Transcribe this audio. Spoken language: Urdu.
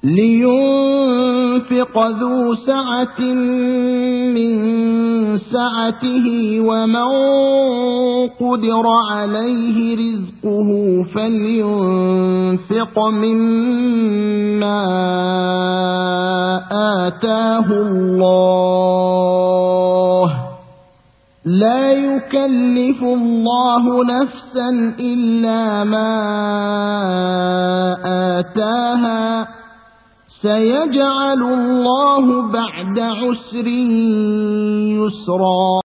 لينفق ذو سعة من سعته ومن قدر عليه رزقه فلينفق مما آتاه الله لا يكلف الله نفسا إلا ما آتاها سيجعل الله بعد عسر يسرا